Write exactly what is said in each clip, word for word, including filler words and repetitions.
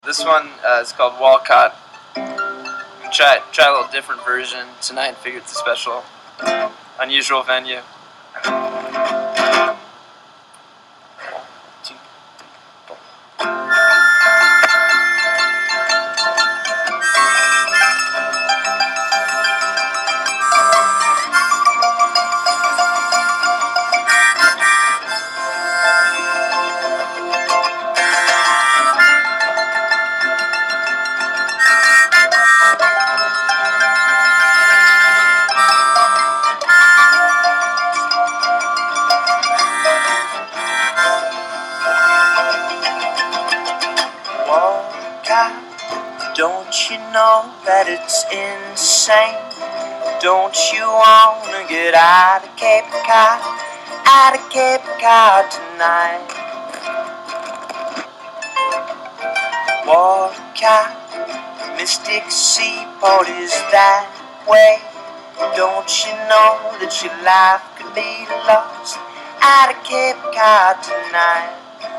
This one uh, is called Walcott. Try try a little different version tonight. Figured it's a special, unusual venue. Don't you know that it's insane? Don't you wanna get out of Cape Cod, out of Cape Cod tonight? Walcott, Mystic Seaport is that way. Don't you know that your life could be lost out of Cape Cod tonight?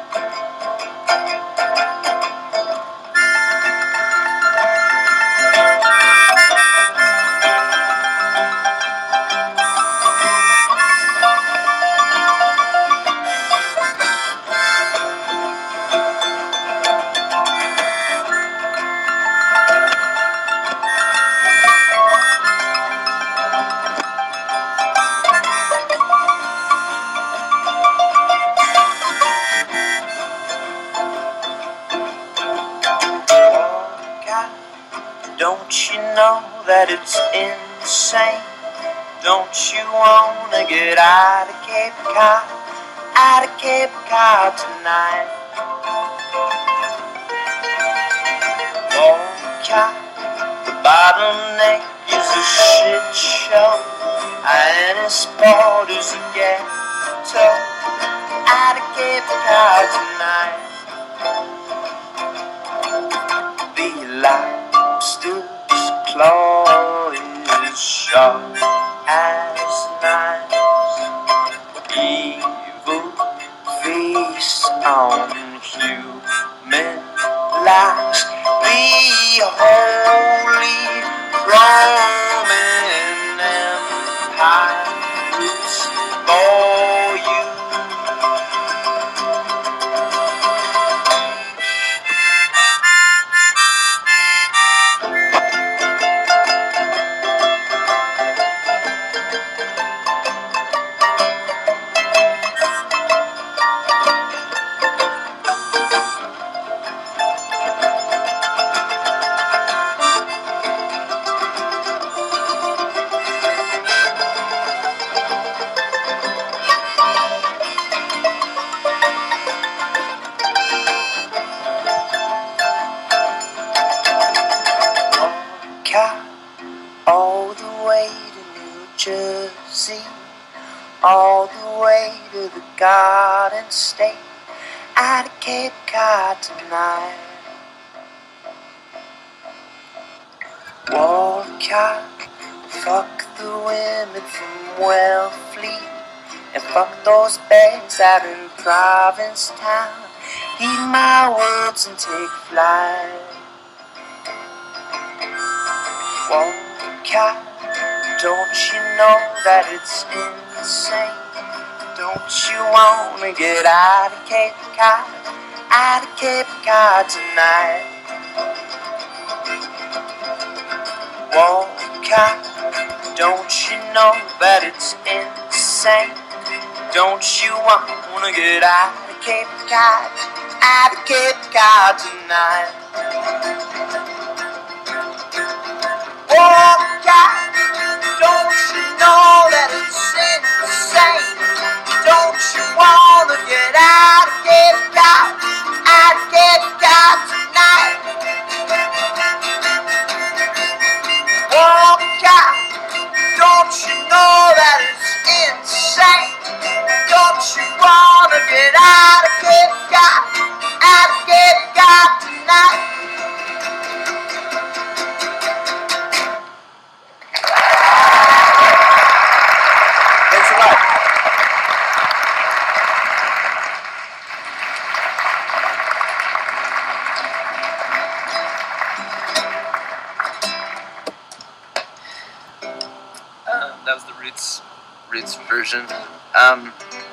Don't you know that it's insane? Don't you wanna get out of Cape Cod, out of Cape Cod tonight? Walcott, the bottleneck is a shit show, and its sport is a ghetto, out of Cape Cod tonight. The lobster's claw is sharp as knives. Evil feast on human lives. The Holy Roman Empire is for you. All the way to New Jersey, all the way to the Garden State, out of Cape Cod tonight. Walcott, fuck the women from Wellfleet, and fuck those bags out in Provincetown. Heed my words and take flight. Walcott, don't you know that it's insane? Don't you wanna get out of Cape Cod, out of Cape Cod tonight? Walcott, don't you know that it's insane? Don't you wanna get out of Cape Cod, out of Cape Cod tonight? Walcott, don't you know that it's insane? Don't you wanna get out of Cape Cod, out of Cape Cod tonight? Walcott, don't you know that it's insane? Don't you wanna get out of Cape Cod, out of Cape Cod tonight? Um, that was the Roots Roots version. Um,